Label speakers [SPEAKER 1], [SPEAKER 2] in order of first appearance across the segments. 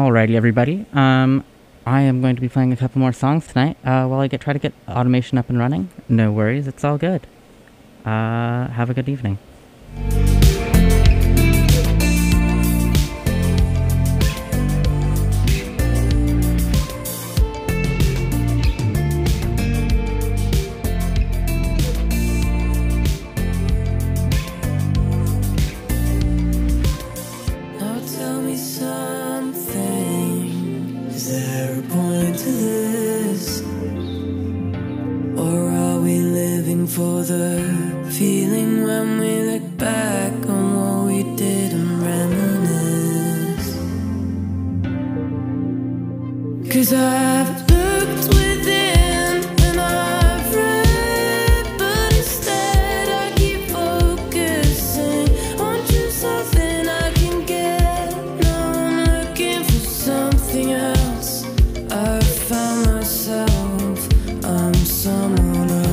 [SPEAKER 1] Alrighty, everybody. I am going to be playing a couple more songs tonight while I try to get automation up and running. No worries, it's all good. Have a good evening.
[SPEAKER 2] For the feeling when we look back on what we did and reminisce. 'Cause I've looked within and I've read, but instead I keep focusing on just something I can get. Now I'm looking for something else. I've found myself, I'm someone else.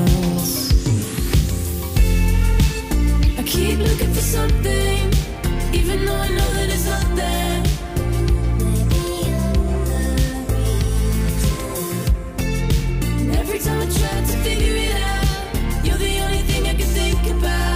[SPEAKER 2] Keep looking for something, even though I know that it's not there. And every time I try to figure it out, you're the only thing I can think about.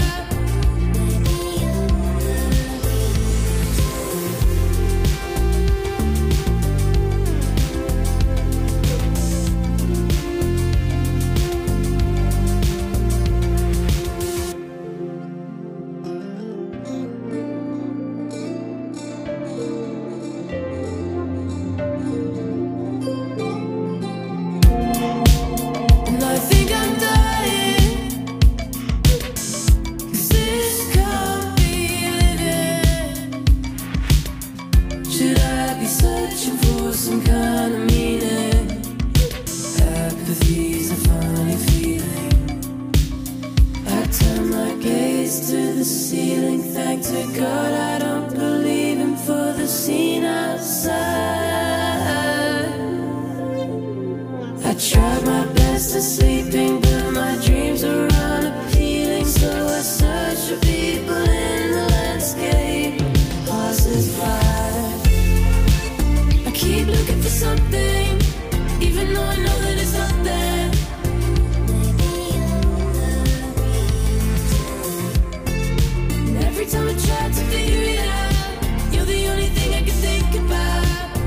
[SPEAKER 2] Some kind of meaning. Apathy's a funny feeling. I turn my gaze to the ceiling. Thank to God I don't believe him for the scene outside. I tried my best at sleeping, but my dreams are unappealing. So I search for people in the landscape. Horses fly. Keep looking for something, even though I know that it's not there. And every time I try to figure it out, you're the only thing I can think about.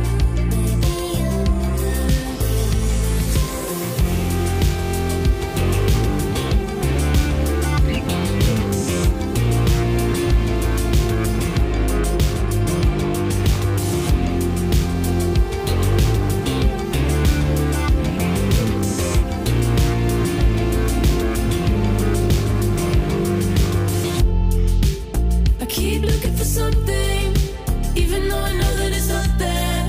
[SPEAKER 2] Keep looking for something, even though I know that it's not there.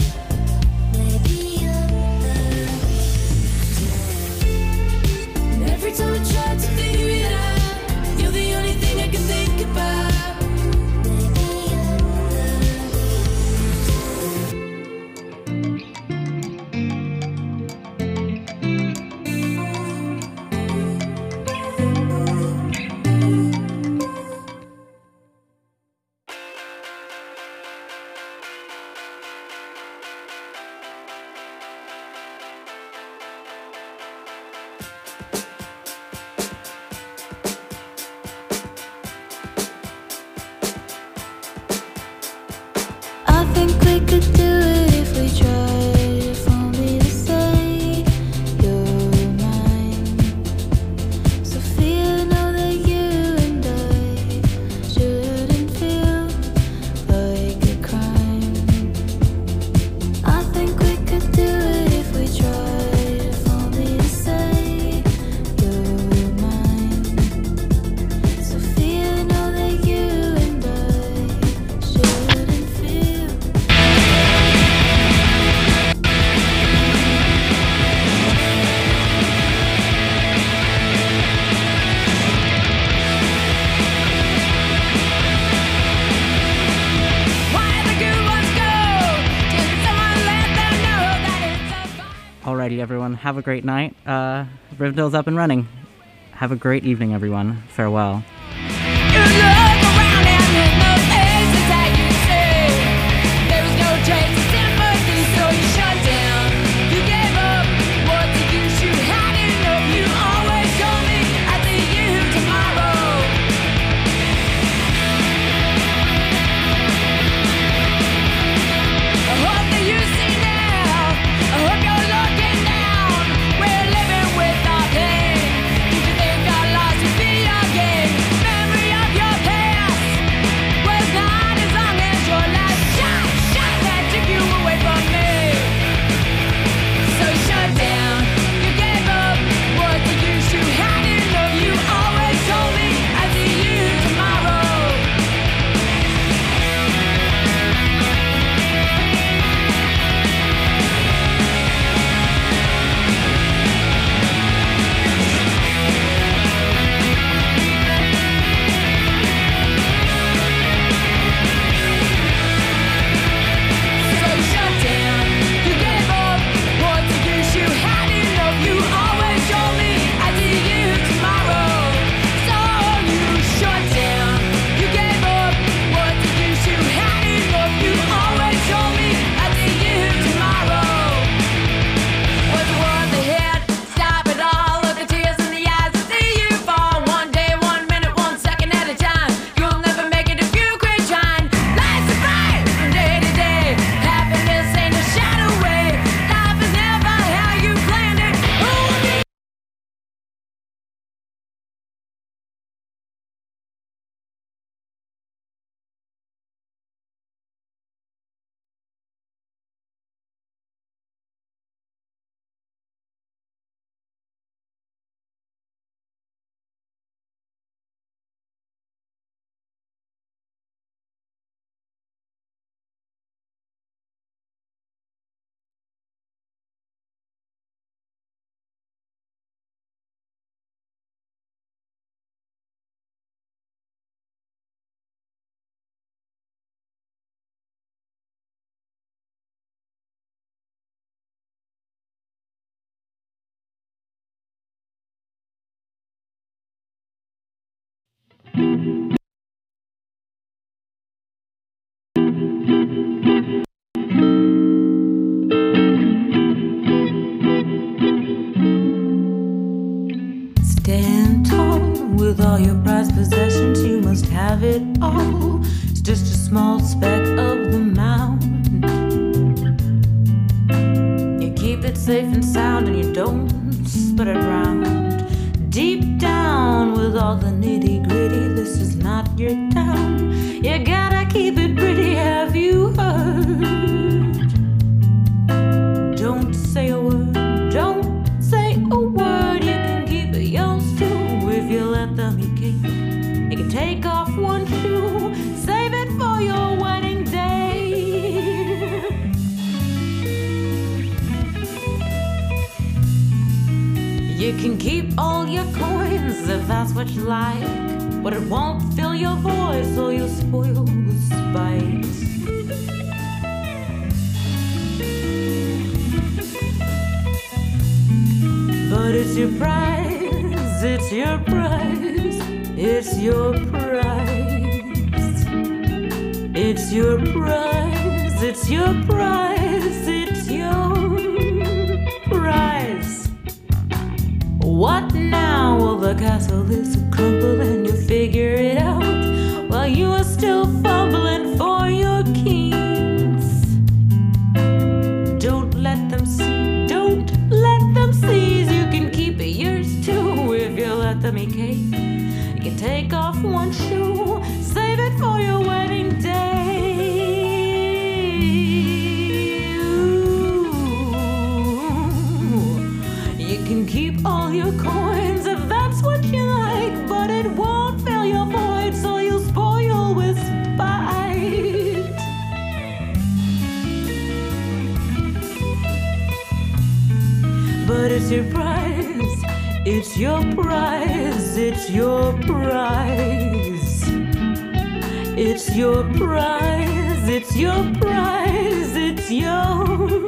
[SPEAKER 2] And every time I try to figure it out, you're the only thing I can think about.
[SPEAKER 1] Alrighty, everyone. Have a great night. Rivendell's up and running. Have a great evening, everyone. Farewell.
[SPEAKER 3] You look around and there's no faces that you see. There's no trace of sympathy. Stand tall with all your prized possessions, you must have it all. It's just a small speck of the mountain. You keep it safe and sound and you don't spread it around. Deep down with all the nitty gritty, this is not your town. You gotta keep it pretty, have you heard? Don't say a word, don't say a word. You can keep it yours too if you let them. You can take off one shoe, save it for your wedding day. You can keep all your coins if that's what you like, but it won't fill your voice or you'll spoil with spite. But it's your prize, it's your prize, it's your prize. It's your prize, it's your prize, it's your prize. What now? Well, the castle is a crumble and you figure it out while you are still fumbling for your keys. Don't let them see, don't let them seize. You can keep it yours too if you let them eat cake. You can take off one shoe, save it for your wedding day. You can keep all your coins if that's what you like, but it won't fill your void, so you'll spoil with spite. But it's your prize, it's your prize, it's your prize. It's your prize, it's your prize, it's your.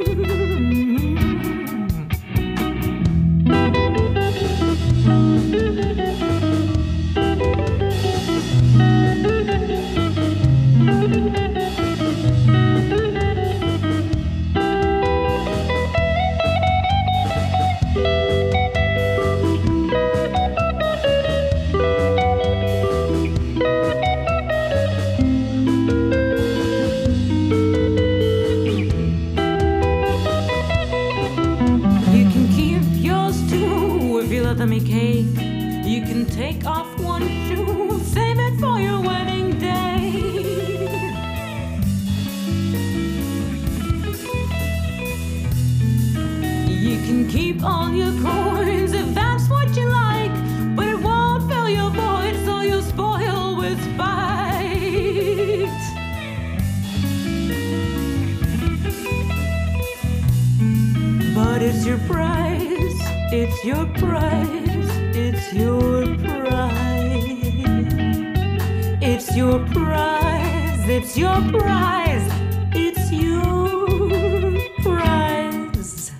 [SPEAKER 3] Cake. You can take off one shoe, save it for your wedding day. You can keep all your coins if that's what you like, but it won't fill your void, so you'll spoil with spite. But it's your prize, it's your prize, it's your prize. It's your prize, it's your prize, it's your prize.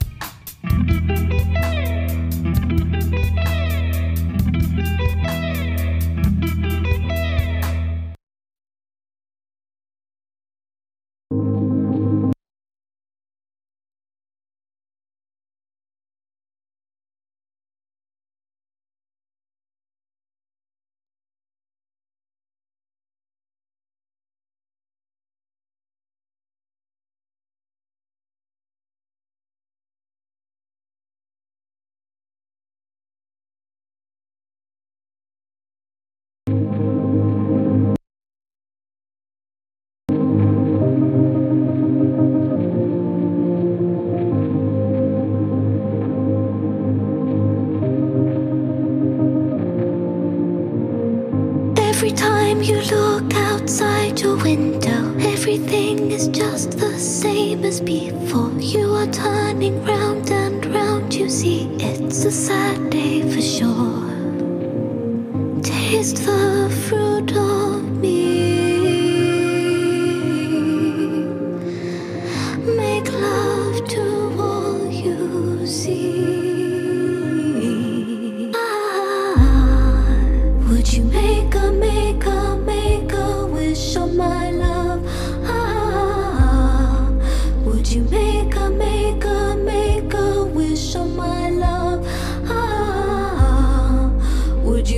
[SPEAKER 2] Every time you look outside your window, everything is just the same as before. You are turning round and round, you see it's a sad day for sure. Taste the fruit of me, make love to all you see. Would you make a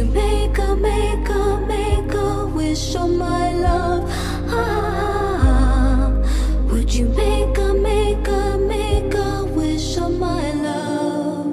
[SPEAKER 2] make a wish on my love? Ah, would you make a wish on my love?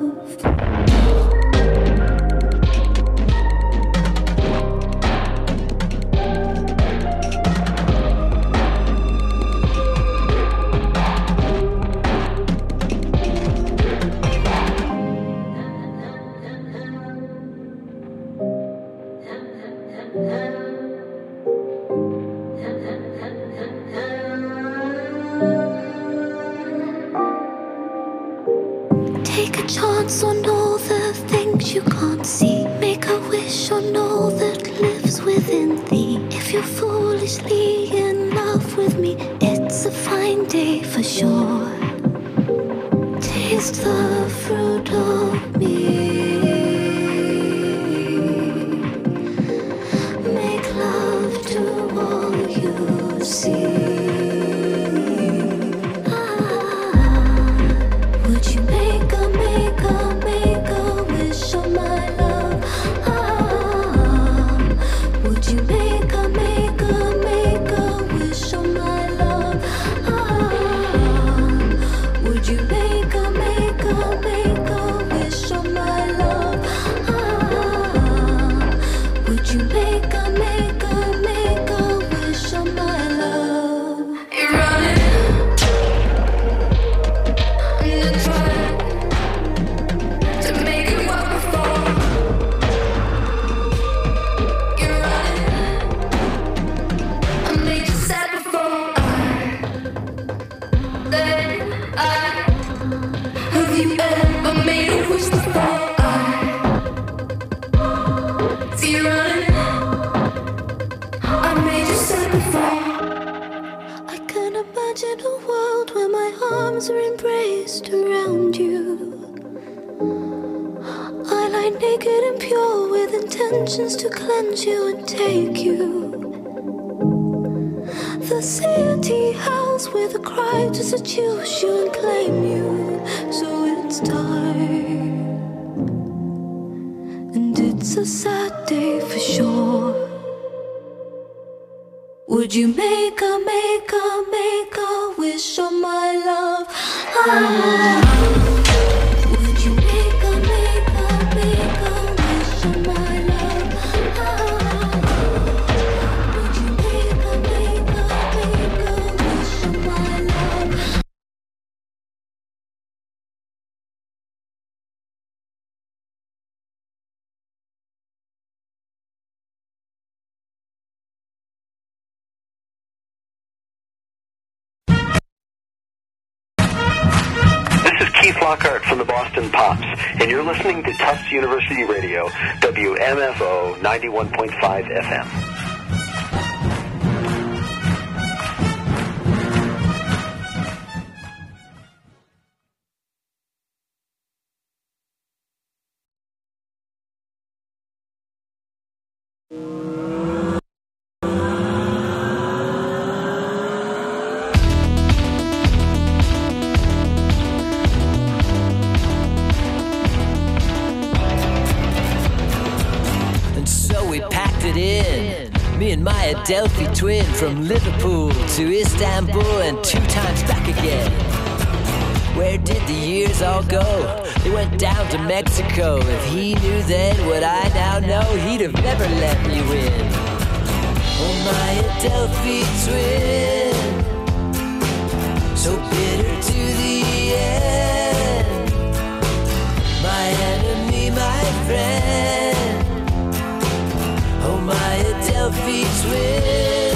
[SPEAKER 2] Take a chance on all the things you can't see. Make a wish on all that lives within thee. If you're foolishly in love with me, it's a fine day for sure. Taste the fruit of me. Make love to all you see. Would you make a wish on my love? Ah, would you make a wish on my love? Ah, would you make a wish on my love? Ah, would you make a wish on my love? You're running. I can imagine a world where my arms are embraced around you. I lie naked and pure with intentions to cleanse you and take you. The city howls with a cry to seduce you and claim you. So it's time, and it's a sad day for sure. Would you make a wish on my love? Ah, would you make a wish on my love? Ah, would you make a wish on my love?
[SPEAKER 4] Keith Lockhart from the Boston Pops, and you're listening to Tufts University Radio, WMFO 91.5 FM.
[SPEAKER 5] Me and my Adelphi twin from Liverpool to Istanbul and 2 times back again. Where did the years all go? They went down to Mexico. If he knew then what I now know, he'd have never let me win. Oh, my Adelphi twin, so bitter to the end. My enemy, my friend. Oh, my Adelphi twin.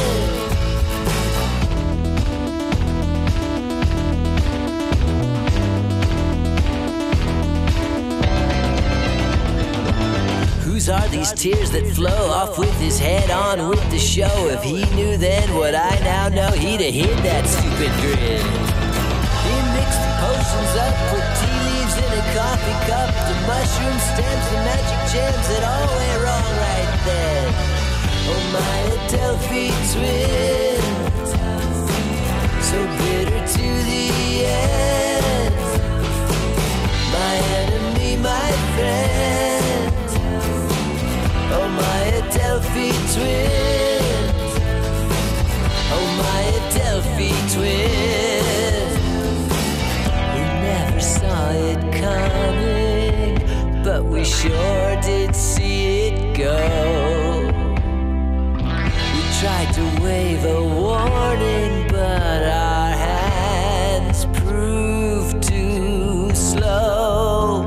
[SPEAKER 5] Whose are these tears that flow off with his head on with the show? If he knew then what I now know, he'd have hid that stupid grin. He mixed the potions up, put tea leaves in a coffee cup, the mushroom stems, the magic gems that all went wrong right then. Oh, my Adelphi twin, so bitter to the end. My enemy, my friend. Oh, Adelphi twins. Oh, my Adelphi twins. We never saw it coming, but we sure did see it go. We tried to wave a warning, but our hands proved too slow.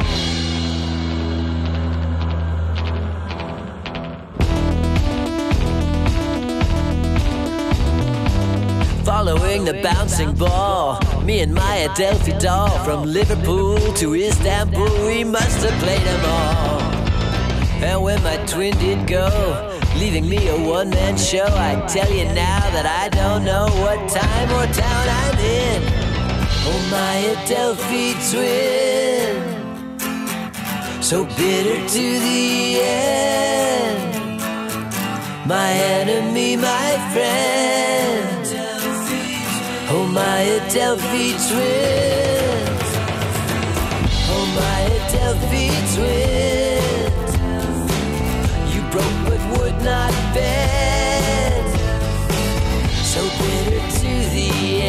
[SPEAKER 5] Following the bouncing ball, me and my Adelphi doll, from Liverpool to Istanbul, we must have played them all. And when my twin did go, leaving me a one-man show, I tell you now that I don't know what time or town I'm in. Oh, my Adelphi twin, so bitter to the end. My enemy, my friend. Oh, my Adelphi twins. Oh, my Adelphi twins. You broke but would not bend. So bitter to the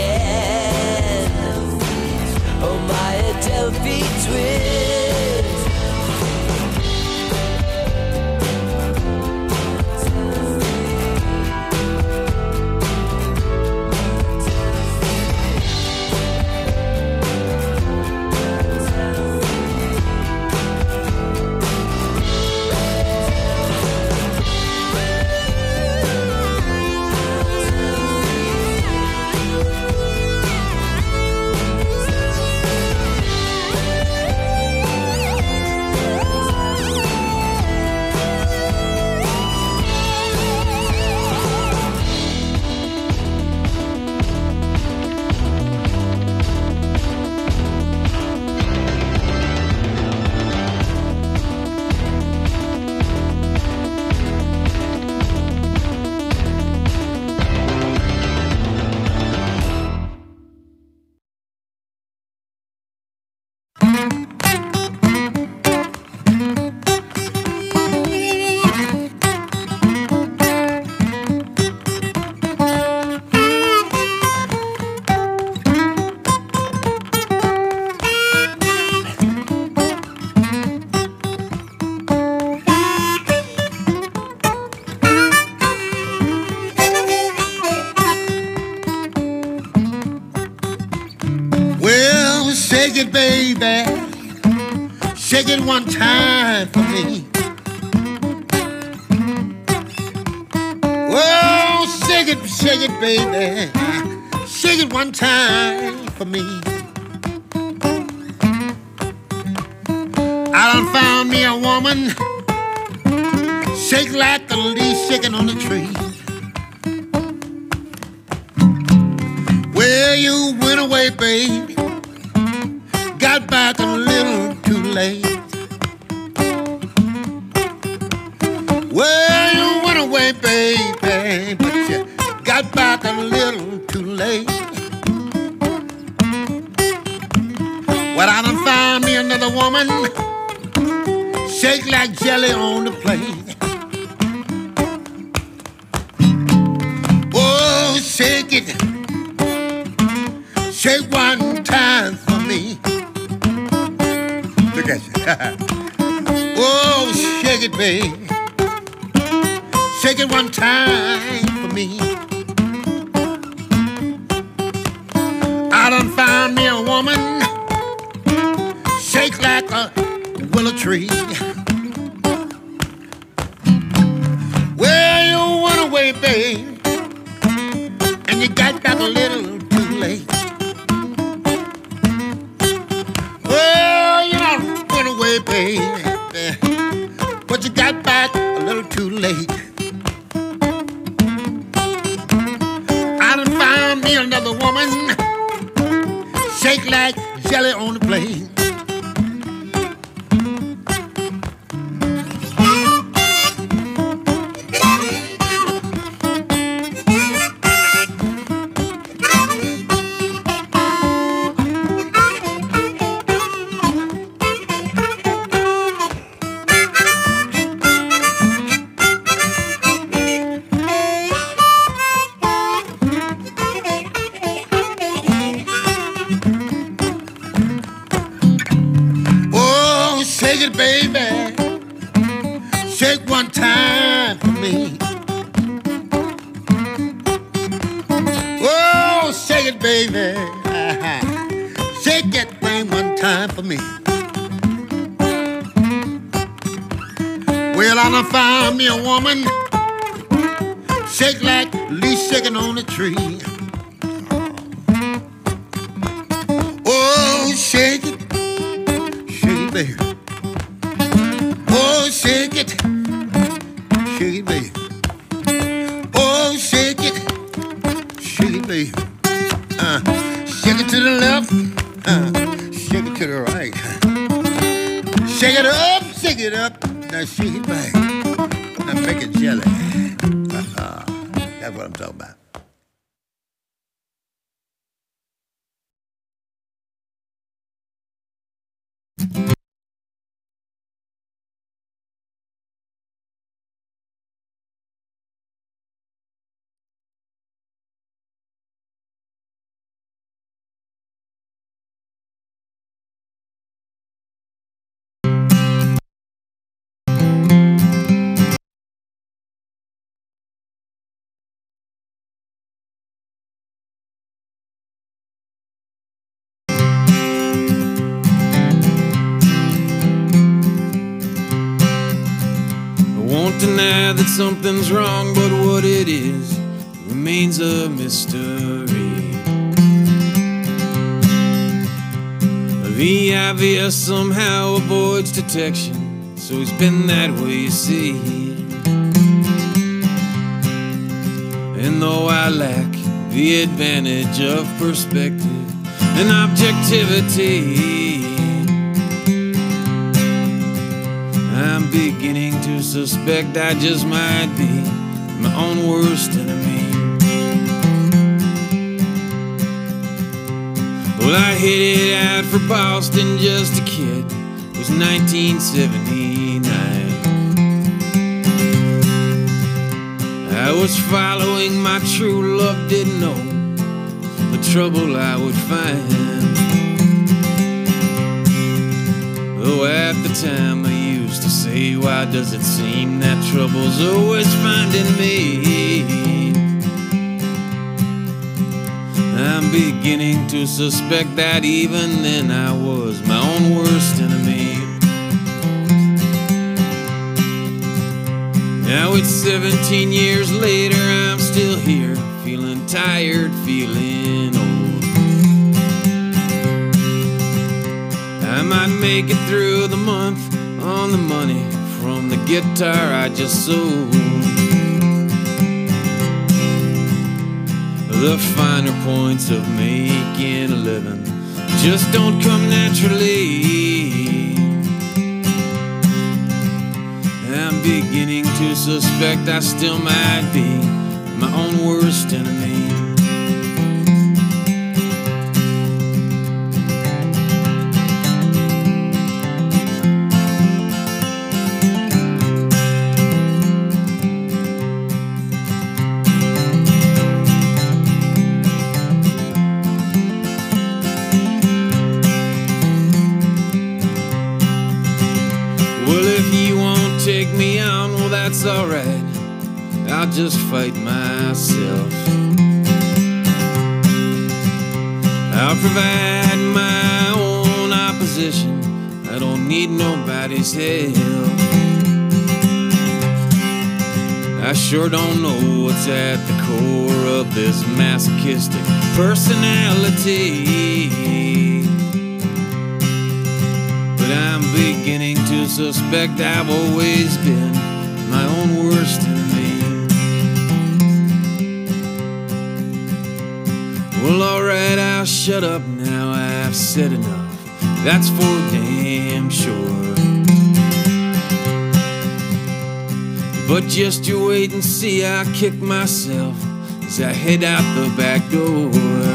[SPEAKER 5] end. Oh, my Adelphi twins.
[SPEAKER 6] Shake it, baby. Shake it one time for me. Oh, shake it, baby. Shake it one time for me. I done found me a woman, shake like the leaf shaking on the tree. Well, you went away, baby. Got back a little too late. Well, you went away, baby, but you got back a little too late. Well, I done found me another woman, shake like jelly on the plate. Oh, shake it, shake one time for me. Look at you. Oh, shake it, baby. Shake it one time for me. I done found me a woman, shake like a willow tree. Well, you went away, babe, and you got back a little too late. Well, you done went away, baby, but you got back a little too late. I done found me another woman, shake like jelly on the plate. it, baby. Shake one time for me. Oh, shake it, baby. Shake that thing one time for me. Well, I done found me a woman, shake like leaf shaking on a tree. Oh, shake it, baby. Oh, shake it, baby. Oh, shake it, baby. Shake it to the left, shake it to the right. Shake it up, shake it up. Now shake it back. Now make it jelly. That's what I'm talking about.
[SPEAKER 7] Deny that something's wrong, but what it is remains a mystery. The obvious somehow avoids detection, so he's been that way, you see. And though I lack the advantage of perspective and objectivity, I'm beginning to suspect I just might be my own worst enemy. Well, I headed out for Boston just a kid. It was 1979. I was following my true love, didn't know the trouble I would find. Though at the time I used to say, why does it seem that trouble's always finding me? I'm beginning to suspect that even then I was my own worst enemy. Now it's 17 years later, I'm still here, feeling tired, feeling old. I might make it through the month on the money from the guitar I just sold. The finer points of making a living just don't come naturally. I'm beginning to suspect I still might be my own worst enemy. Take me on, well that's alright, I'll just fight myself. I'll provide my own opposition, I don't need nobody's help. I sure don't know what's at the core of this masochistic personality, but I'm beginning to suspect I've always been my own worst enemy. Well, alright, I'll shut up now, I've said enough, that's for damn sure. But just you wait and see, I'll kick myself as I head out the back door.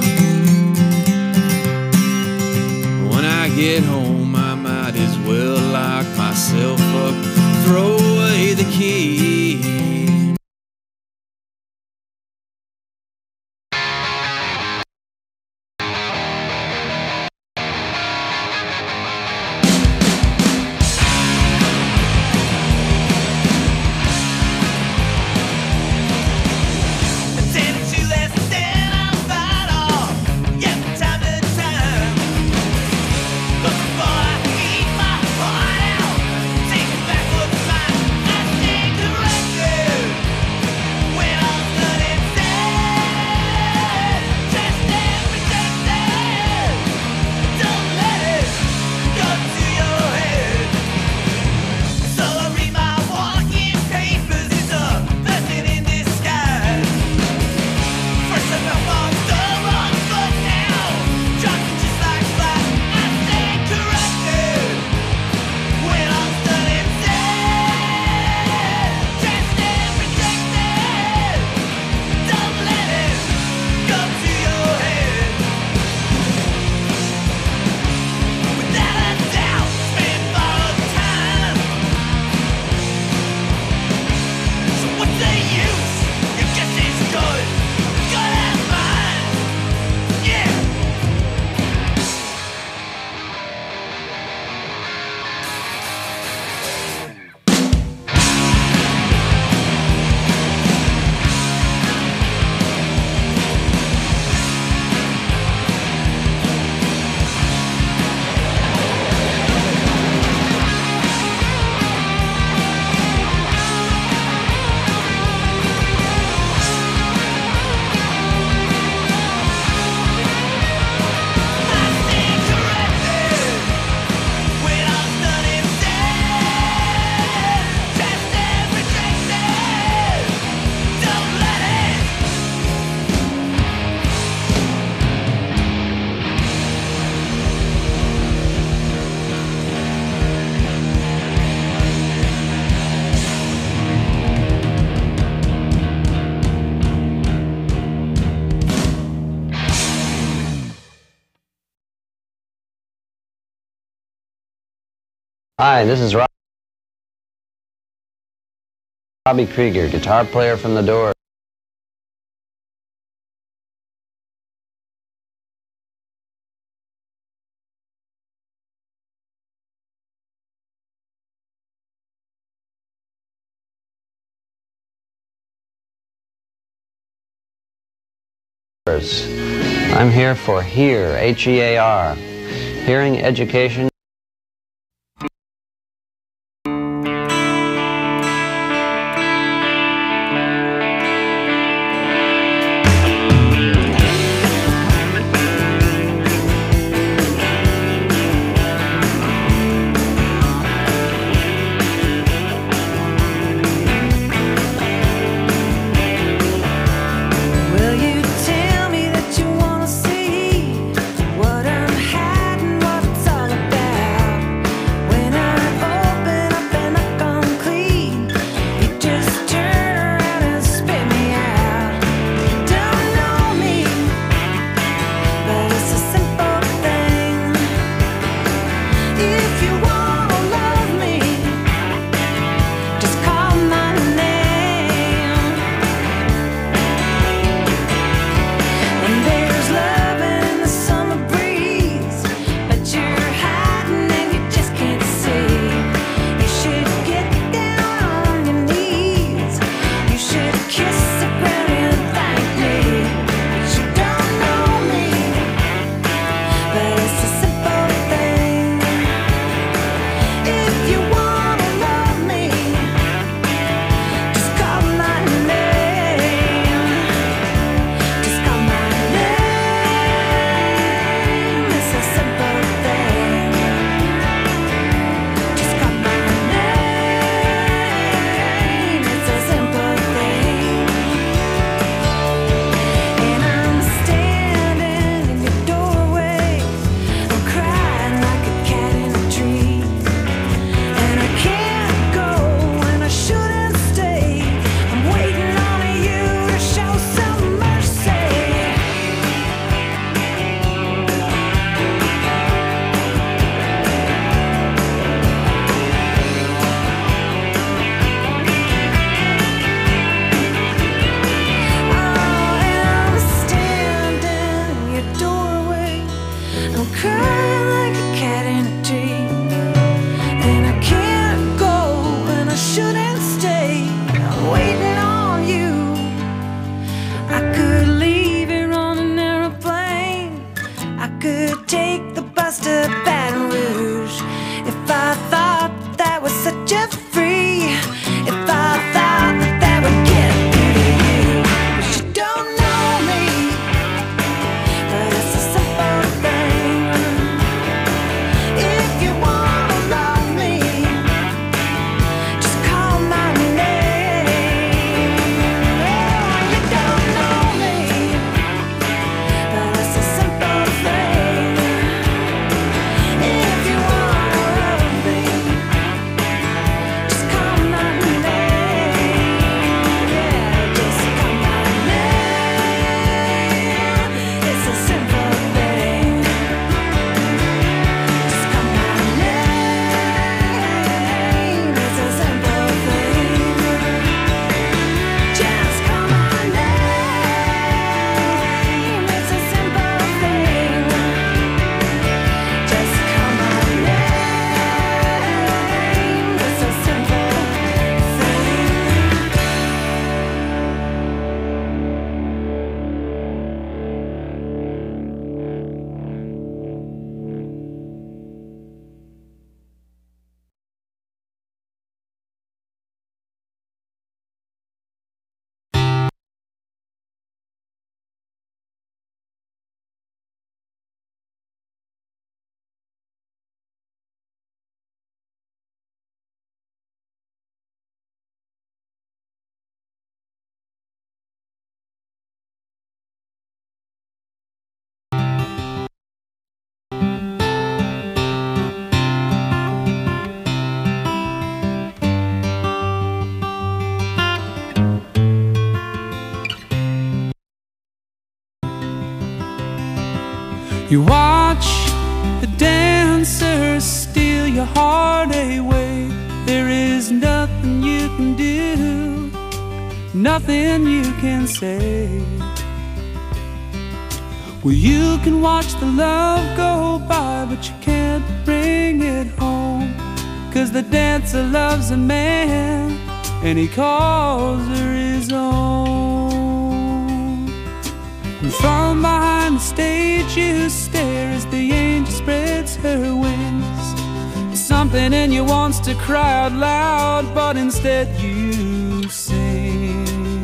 [SPEAKER 7] When I get home, I might as well lock myself up, throw away the key.
[SPEAKER 8] Hi, this is Robbie Krieger, guitar player from The Doors. I'm here for HEAR, H-E-A-R, Hearing Education.
[SPEAKER 2] Will you tell me that you wanna see what I'm hiding, what it's all about? When I open up and I come clean, you just turn around and spit me out. You don't know me, but it's a simple thing. If you wanna love me, just call my name. And there's love in the summer breeze, but you're hiding and you just can't see. You should get down on your knees. You should kiss the ground and thank me. But you don't know me, but it's a simple thing. If you wanna love me, just call my name. Just call my name. It's a simple thing. Just call my name. It's a simple thing. And I'm standing in your doorway. I'm crying like a cat in a tree. And I can't go and I shouldn't stay. I'm waiting on you to show some mercy. I'm standing in your doorway. I'm crying like a cat in a tree. And I can't go and I shouldn't stay. I'm waiting on you. I could leave here on an aeroplane. I could take the bus to Baton Rouge. If I thought that was such a free, if I thought that that would get through to you. But you don't know me, but it's a simple thing. If you wanna love me, just call my name. Oh, you don't know me, but it's a simple thing. If you wanna love me, just call my name. Yeah, just call my name. It's a simple thing. Just call my name. It's a simple thing. Just call my name. It's a simple thing. Just call my name. It's a simple
[SPEAKER 9] You watch the dancers steal your heart away. There is nothing you can do, nothing you can say. Well, you can watch the love go by, but you can't bring it home. 'Cause the dancer loves a man, and he calls her his own. And from behind the stage you stare as the angel spreads her wings. Something in you wants to cry out loud, but instead you sing.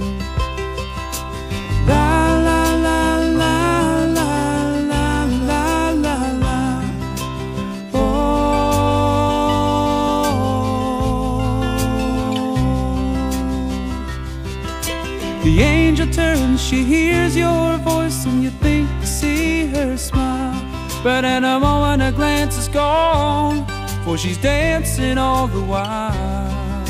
[SPEAKER 9] La la la la la la la la la. Oh. The angel turns, she hears your voice, and you think you see her smile. But in a moment a glance is gone, for she's dancing all the while.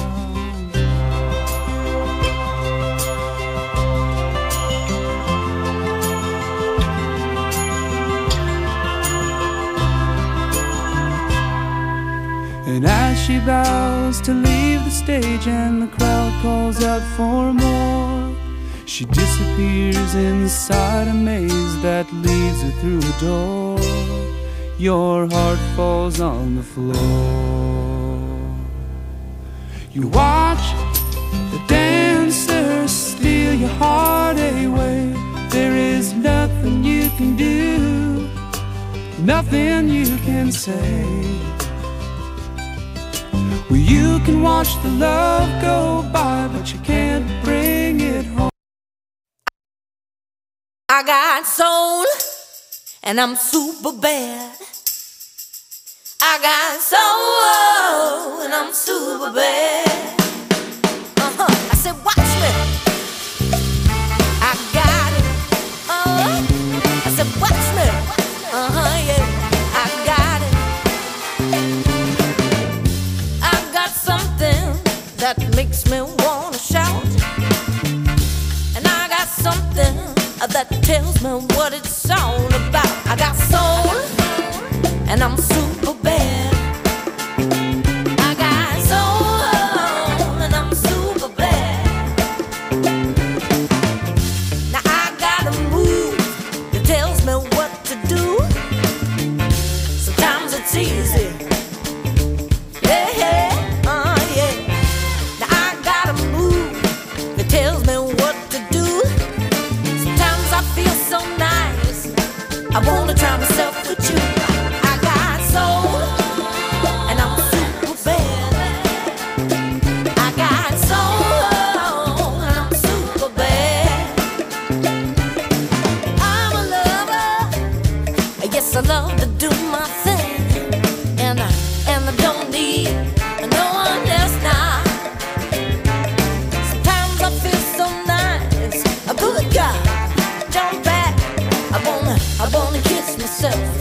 [SPEAKER 9] And as she bows to leave the stage and the crowd calls out for more, she disappears inside a maze that leads her through a door. Your heart falls on the floor. You watch the dancer steal your heart away. There is nothing you can do, nothing you can say. Well, you can watch the love go by, but you can't bring it home.
[SPEAKER 3] I got soul, and I'm super bad. I got soul, and I'm super bad. I said, watch me. I got it. I said, watch me. Yeah, I got it. I got something that makes me wanna shout, and I got something that tells me what it's all about. I got soul, and I'm super bad. I got soul, and I'm super bad. Now I got a move that tells me what to do. Sometimes it's easy. Yeah, yeah. Now I got a move that tells me what to do. Sometimes I feel so nice, I wanna try myself with you. I got soul, and I'm super bad. I got soul, and I'm super bad. I'm a lover, yes, I love to do my thing, and I don't need no one else now. Sometimes I feel so nice, a good guy, jump back. I wanna kiss myself.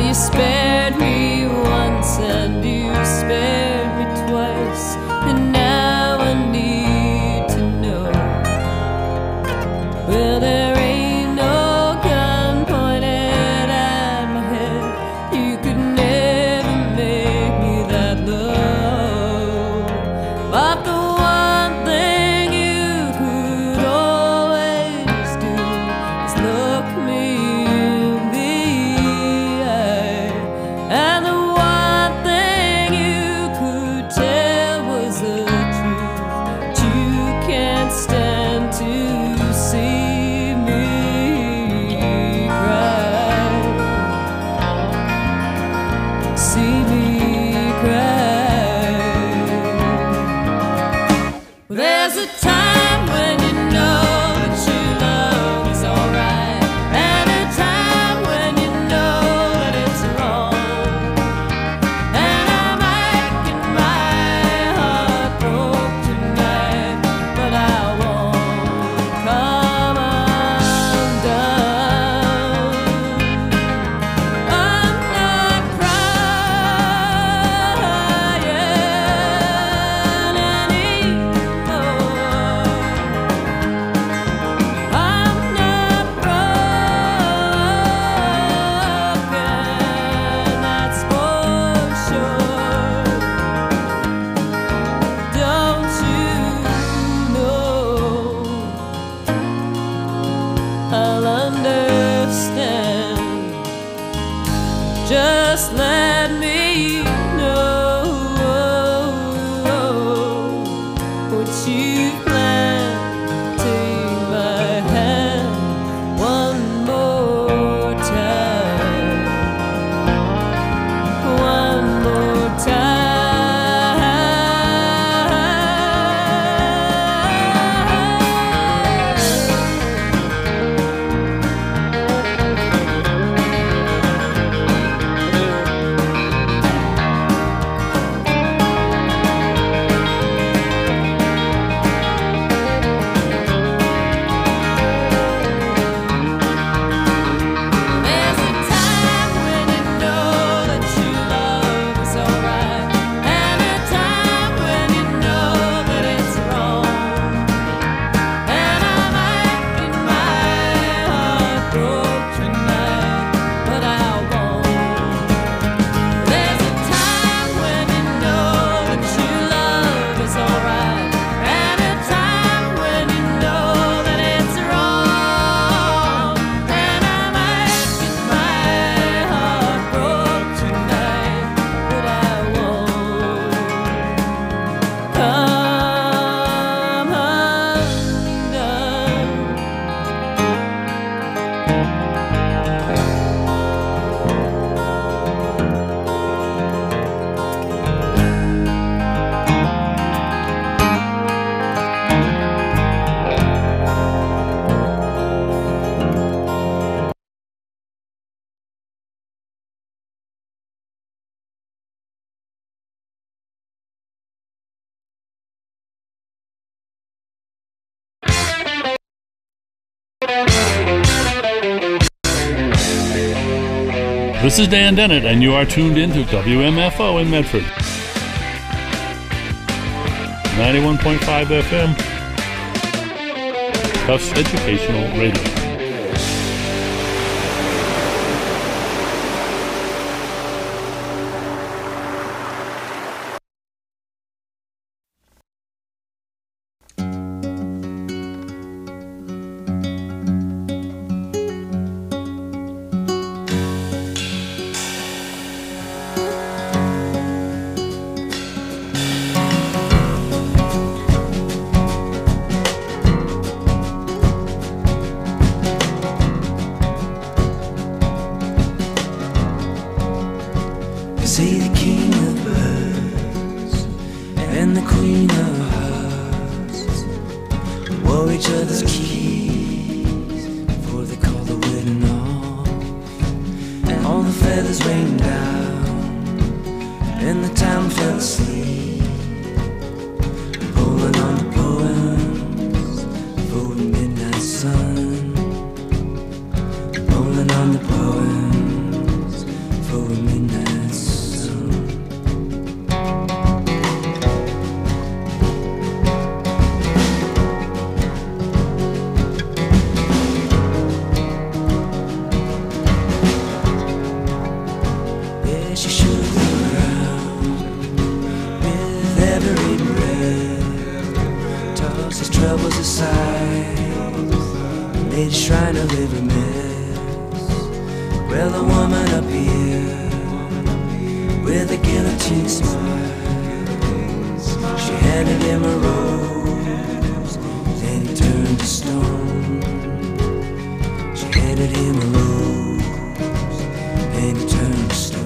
[SPEAKER 2] You spared me once and you spared me twice, and now I need to know. Well, there ain't no gun pointed at my head. You could never make me that low. But the one thing you could always do is look me in the eye. And the one thing you could tell was the truth. But you can't stand to see me cry. See me cry. There's a time when you know that your love is alright, and a time when you know that it's wrong. And I might get my heart broke tonight, but I won't come undone. I'm not crying anymore. I'm not broken, that's for sure. Don't you know I'll understand? Just let me know what you plan. Take my hand one more time. One more There's a time when you know that your love is alright, and a time when you know that it's wrong. And I might get my heart broke tonight, but I won't. There's a time when you know that your love is alright, and a time when you know that it's wrong. And I might get my heart broke tonight, but I won't come undone.
[SPEAKER 10] This is Dan Dennett, and you are tuned in to WMFO in Medford. 91.5 FM. Tufts Educational Radio.
[SPEAKER 2] Say the king of birds and the queen of hearts wore each other's keys before they called the wedding off. And all the feathers rained down and the town fell asleep, pulling on the poems for the midnight sun, pulling on the poems for mess. Well, the woman up here with a guillotine smile, she handed him a rose, then he turned to stone. She handed him a rose, then he turned to stone.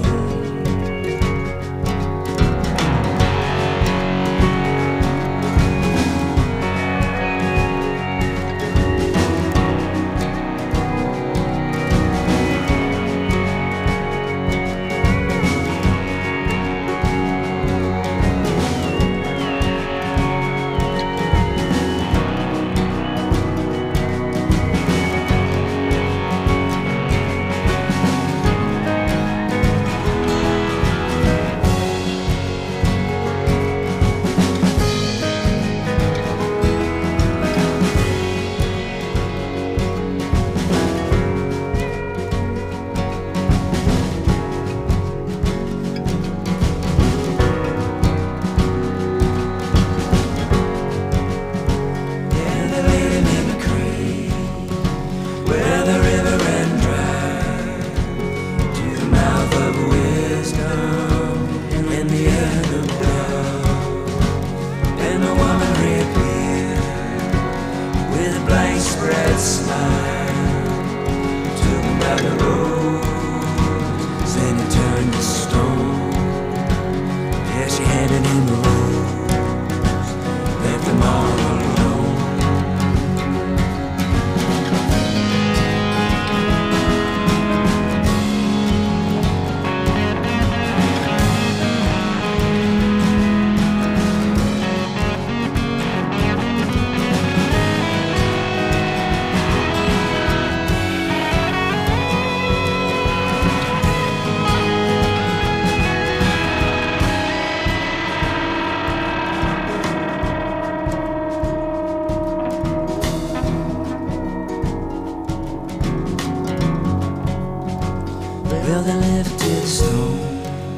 [SPEAKER 2] Well, they lifted the stone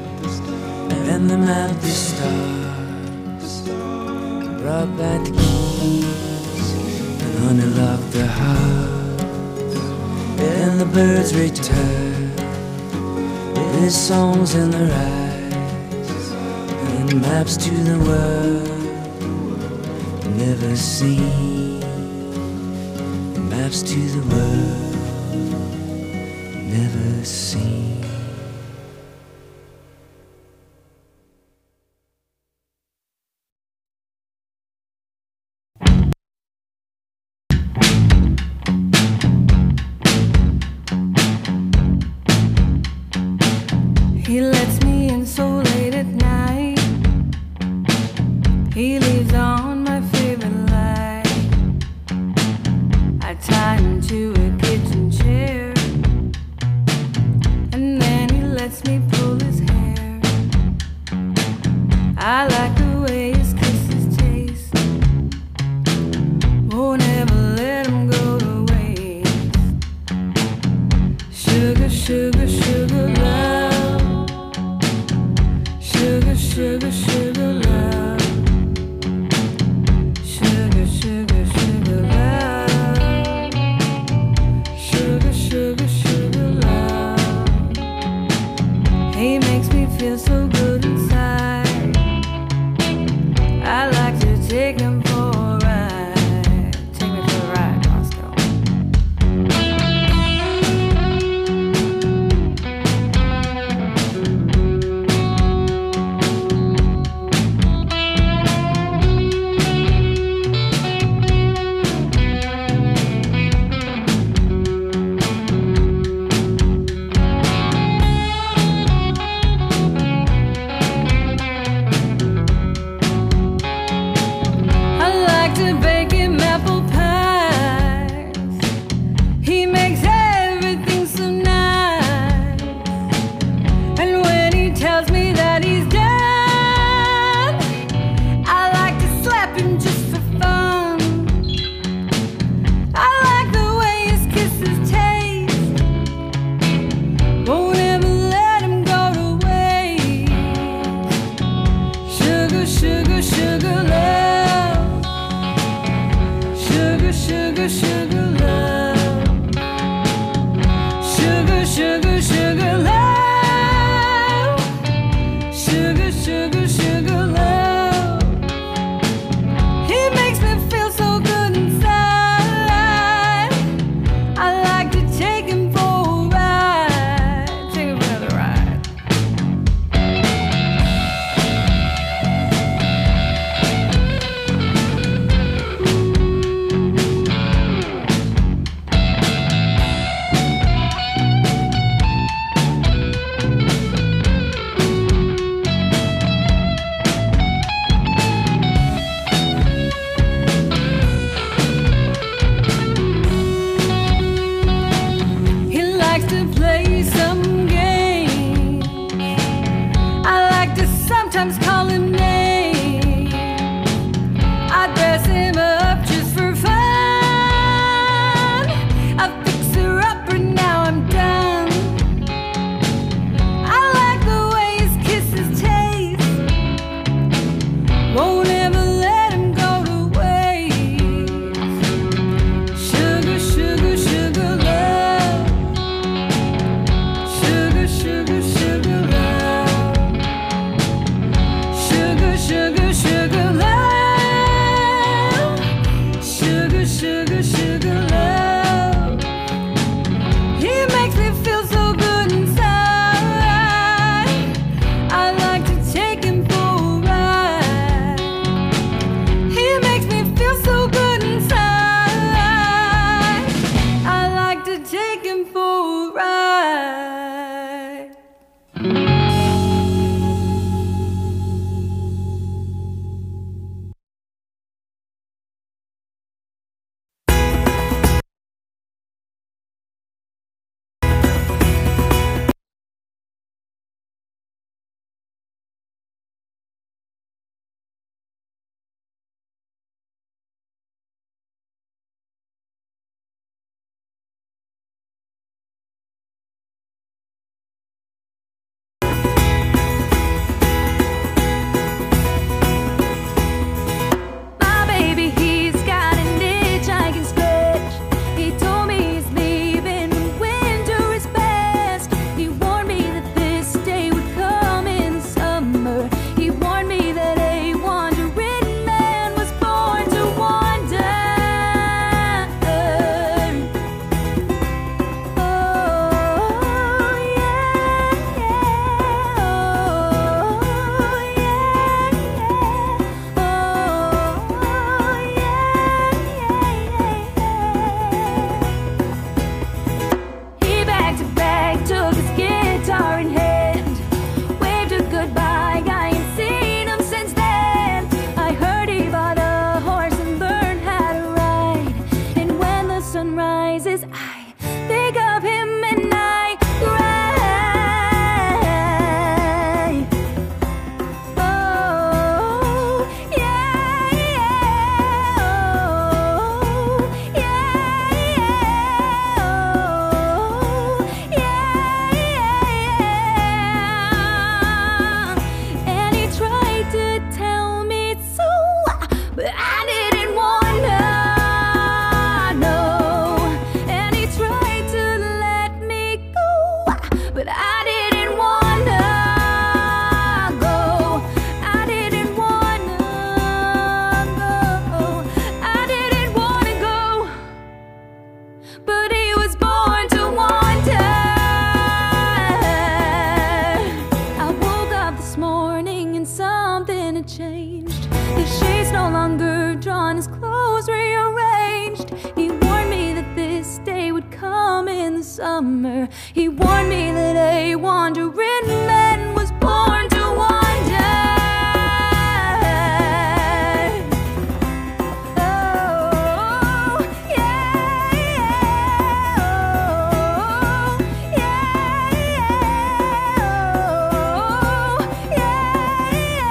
[SPEAKER 2] and they mapped the stars, brought back the keys and unlocked the heart. And the birds returned with songs in their eyes and maps to the world never seen. Maps to the world never seen.
[SPEAKER 11] He lets me in so late at night. He leaves on my favorite light. I tie him to a kitchen chair, and then he lets me pull his hair. I like the way his kisses taste. Won't ever let him go to waste. Sugar, sugar, sugar love. sugar, sugar love. Sugar, sugar, sugar love. He makes me feel so good inside. I like to take him for a ride. Take him for the ride. He likes to play some game. I like to sometimes call him names. I dress him up just for fun. I fix her up and now I'm done. I like the way his kisses taste. Won't ever let him go to waste. Sugar, sugar, sugar love. Sugar, sugar, sugar love. Sugar, sugar, sugar love. Sugar, sugar, sugar love. He makes me feel so good inside. I like to take him for a ride. He makes me feel so good inside. I like to take him for a ride. My baby, he's got an itch I can stretch. He told me he's leaving when winter is past. He warned me that this day would come in summer. He warned me that a wandering man was born to wander. Oh, yeah, yeah. Oh, yeah, yeah. He back to back took his guitar in hand, waved a goodbye. I ain't seen him since then. I heard he bought a horse and learned how to ride. And when the sun rises, I think of him and I cry. Oh, yeah, yeah. Oh, yeah, yeah. Oh, yeah, yeah. And he tried to tell me so, but I didn't wanna know. And he tried to let me go, but I didn't wanna go. I didn't wanna go. I didn't wanna go. But he was born to wander. I woke up this morning and something had changed. The shades no longer drawn, his clothes rearranged. He warned me that this day would come in the summer. He warned me that a wandering man was born to wander. Oh, yeah, yeah. Oh, yeah, yeah. Oh, yeah,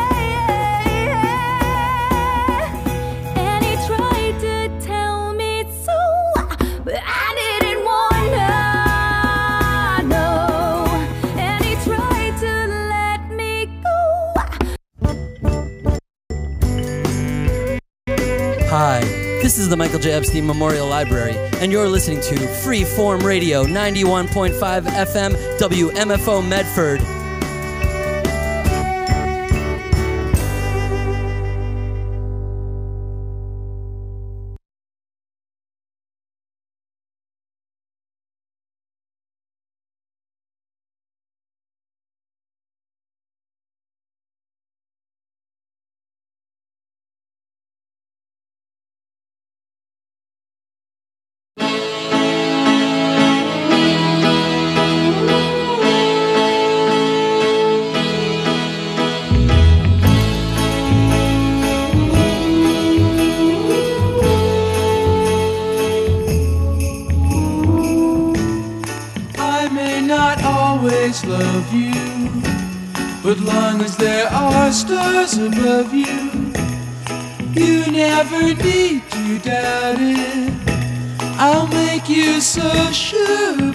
[SPEAKER 11] yeah. And he tried to tell me so, but I didn't wanna know. And he tried to
[SPEAKER 12] is the Michael J. Epstein Memorial Library, and you're listening to Freeform Radio, 91.5 FM, WMFO Medford.
[SPEAKER 9] Love you, but long as there are stars above you, you never need to doubt it. I'll make you so sure